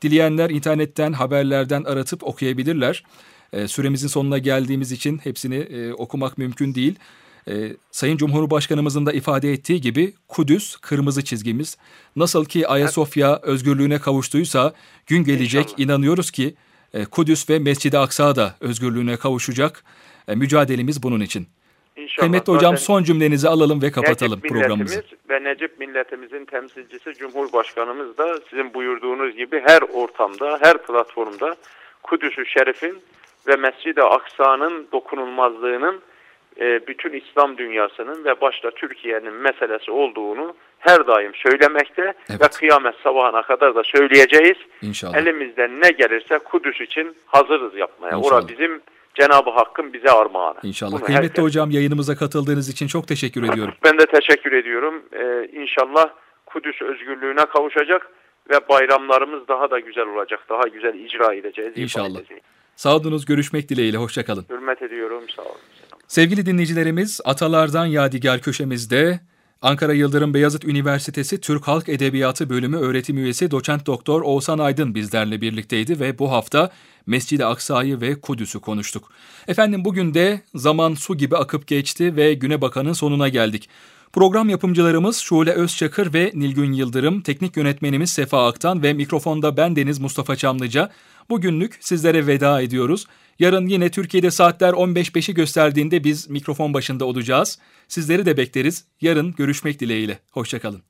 Dileyenler internetten, haberlerden aratıp okuyabilirler. Süremizin sonuna geldiğimiz için hepsini okumak mümkün değil. Sayın Cumhurbaşkanımızın da ifade ettiği gibi Kudüs kırmızı çizgimiz. Nasıl ki Ayasofya özgürlüğüne kavuştuysa gün gelecek İnşallah. inanıyoruz ki Kudüs ve Mescid-i Aksa da özgürlüğüne kavuşacak. Mücadelemiz bunun için. İnşallah. Kıymetli hocam Zaten son cümlenizi alalım ve kapatalım Necip programımızı. milletimiz ve Necip milletimizin temsilcisi Cumhurbaşkanımız da sizin buyurduğunuz gibi her ortamda, her platformda Kudüs-ü Şerif'in ve Mescid-i Aksa'nın dokunulmazlığının bütün İslam dünyasının ve başta Türkiye'nin meselesi olduğunu her daim söylemekte Evet. ve kıyamet sabahına kadar da söyleyeceğiz. İnşallah. Elimizden ne gelirse Kudüs için hazırız yapmaya. İnşallah. Orada bizim Cenab-ı Hakk'ın bize armağanı. İnşallah. Bunu Kıymetli herkes- hocam yayınımıza katıldığınız için çok teşekkür ediyorum. Ben de teşekkür ediyorum. İnşallah Kudüs özgürlüğüne kavuşacak ve bayramlarımız daha da güzel olacak. Daha güzel icra edeceğiz. ifa İnşallah. edeceğiz. Sağ olunuz, görüşmek dileğiyle, hoşçakalın. Hürmet ediyorum. Sağ olun. Sevgili dinleyicilerimiz, Atalardan Yadigar köşemizde Ankara Yıldırım Beyazıt Üniversitesi Türk Halk Edebiyatı Bölümü öğretim üyesi Doçent Doktor Oğuzhan Aydın bizlerle birlikteydi ve bu hafta Mescid-i Aksa'yı ve Kudüs'ü konuştuk. Efendim bugün de zaman su gibi akıp geçti ve Güne Bakan'ın sonuna geldik. Program yapımcılarımız Şule Özçakır ve Nilgün Yıldırım, teknik yönetmenimiz Sefa Aktan ve mikrofonda bendeniz Mustafa Çamlıca. Bugünlük sizlere veda ediyoruz. Yarın yine Türkiye'de saatler 15.05'i gösterdiğinde biz mikrofon başında olacağız. Sizleri de bekleriz. Yarın görüşmek dileğiyle. Hoşçakalın.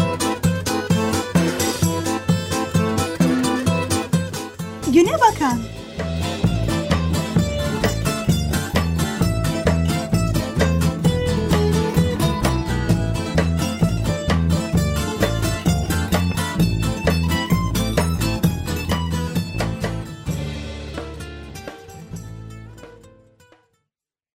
Güne bakan.